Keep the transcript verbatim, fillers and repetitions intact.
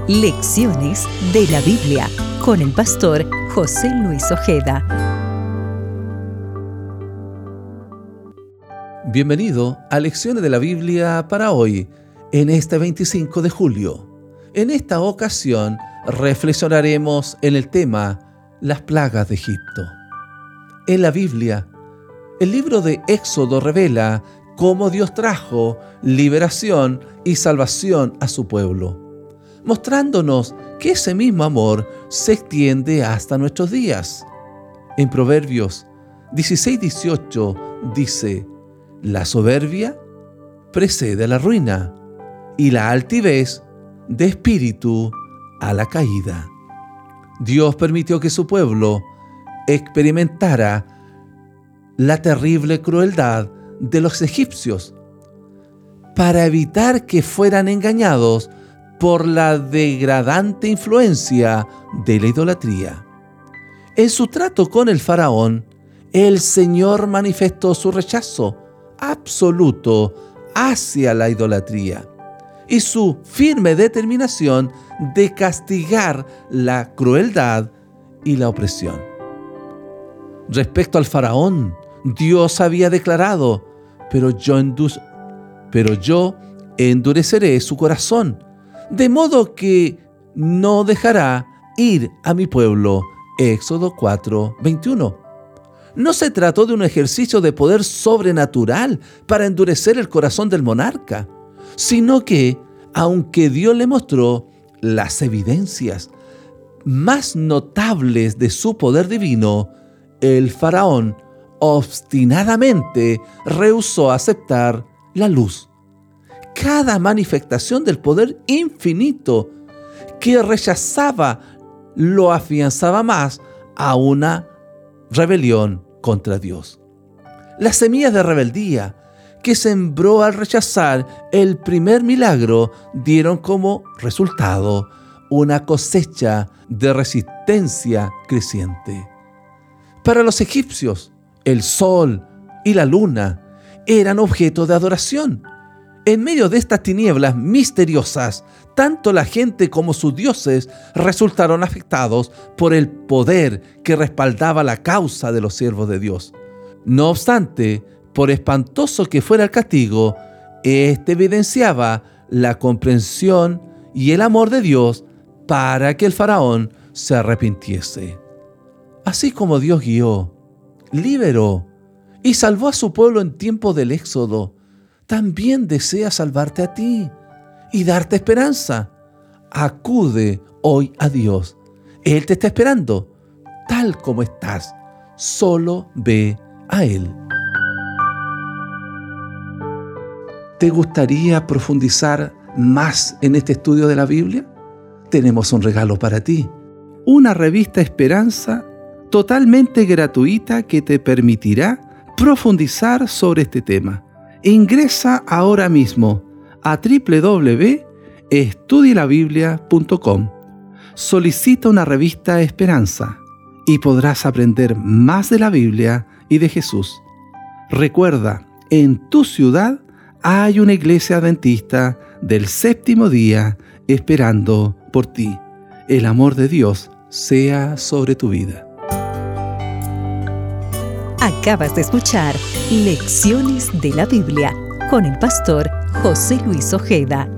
Lecciones de la Biblia con el pastor José Luis Ojeda. Bienvenido a Lecciones de la Biblia para hoy, en este veinticinco de julio. En esta ocasión reflexionaremos en el tema las plagas de Egipto. En la Biblia, el libro de Éxodo revela cómo Dios trajo liberación y salvación a su pueblo, mostrándonos que ese mismo amor se extiende hasta nuestros días. En Proverbios dieciséis dieciocho dice: la soberbia precede a la ruina y la altivez de espíritu a la caída. Dios permitió que su pueblo experimentara la terrible crueldad de los egipcios para evitar que fueran engañados por la degradante influencia de la idolatría. En su trato con el faraón, el Señor manifestó su rechazo absoluto hacia la idolatría y su firme determinación de castigar la crueldad y la opresión. Respecto al faraón, Dios había declarado: pero yo, endu- pero yo endureceré su corazón, de modo que no dejará ir a mi pueblo. Éxodo cuatro veintiuno. No se trató de un ejercicio de poder sobrenatural para endurecer el corazón del monarca, sino que, aunque Dios le mostró las evidencias más notables de su poder divino, el faraón obstinadamente rehusó aceptar la luz. Cada manifestación del poder infinito que rechazaba lo afianzaba más a una rebelión contra Dios. Las semillas de rebeldía que sembró al rechazar el primer milagro dieron como resultado una cosecha de resistencia creciente. Para los egipcios, el sol y la luna eran objeto de adoración. En medio de estas tinieblas misteriosas, tanto la gente como sus dioses resultaron afectados por el poder que respaldaba la causa de los siervos de Dios. No obstante, por espantoso que fuera el castigo, este evidenciaba la comprensión y el amor de Dios para que el faraón se arrepintiese. Así como Dios guió, liberó y salvó a su pueblo en tiempo del Éxodo, también desea salvarte a ti y darte esperanza. Acude hoy a Dios. Él te está esperando, tal como estás. Solo ve a Él. ¿Te gustaría profundizar más en este estudio de la Biblia? Tenemos un regalo para ti. Una revista Esperanza totalmente gratuita que te permitirá profundizar sobre este tema. Ingresa ahora mismo a doble u doble u doble u punto estudie la biblia punto com. Solicita una revista Esperanza y podrás aprender más de la Biblia y de Jesús. Recuerda, en tu ciudad hay una iglesia adventista del séptimo día esperando por ti. El amor de Dios sea sobre tu vida. Acabas de escuchar Lecciones de la Biblia con el pastor José Luis Ojeda.